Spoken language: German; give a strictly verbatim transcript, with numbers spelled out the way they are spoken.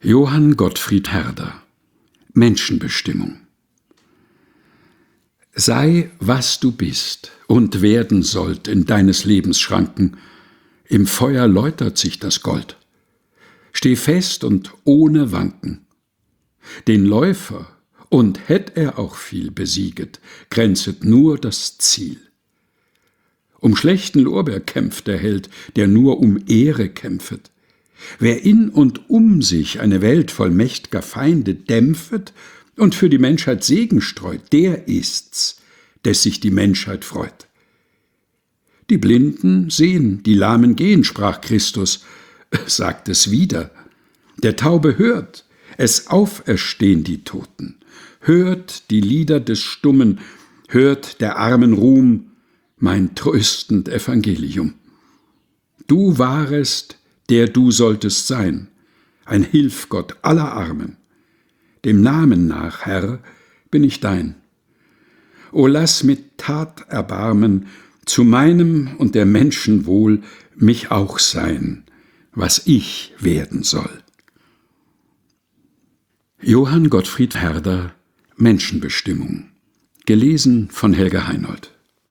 Johann Gottfried Herder: Menschenbestimmung. Sei, was du bist und werden sollt in deines Lebens Schranken, im Feuer läutert sich das Gold. Steh fest und ohne Wanken. Den Läufer, und hätt er auch viel besieget, grenzet nur das Ziel. Um schlechten Lorbeer kämpft der Held, der nur um Ehre kämpfet. Wer in und um sich eine Welt voll mächt'ger Feinde dämpfet und für die Menschheit Segen streut, der ist's, des sich die Menschheit freut. Die Blinden sehen, die Lahmen gehen, sprach Christus, sagt es wieder. Der Taube hört, es auferstehn die Toten, hört die Lieder des Stummen, hört der Armen Ruhm, mein tröstend Evangelium. Du warest, der du solltest sein, ein Hilfgott aller Armen. Dem Namen nach, Herr, bin ich dein. O lass mit Tat Erbarmen zu meinem und der Menschen Wohl mich auch sein, was ich werden soll. Johann Gottfried Herder: Menschenbestimmung. Gelesen von Helga Heinold.